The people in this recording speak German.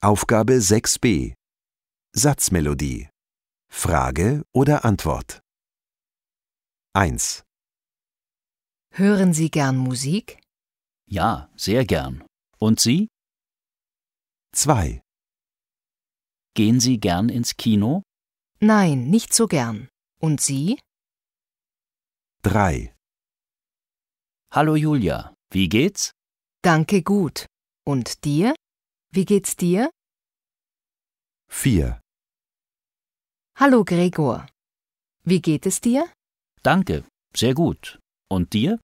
Aufgabe 6b. Satzmelodie. Frage oder Antwort. 1, Hören Sie gern Musik? Ja, sehr gern. Und Sie? 2, Gehen Sie gern ins Kino? Nein, nicht so gern. Und Sie? 3, Hallo Julia, wie geht's? Danke gut. Und dir? Wie geht's dir? 4, Hallo Gregor. Wie geht es dir? Danke, sehr gut. Und dir?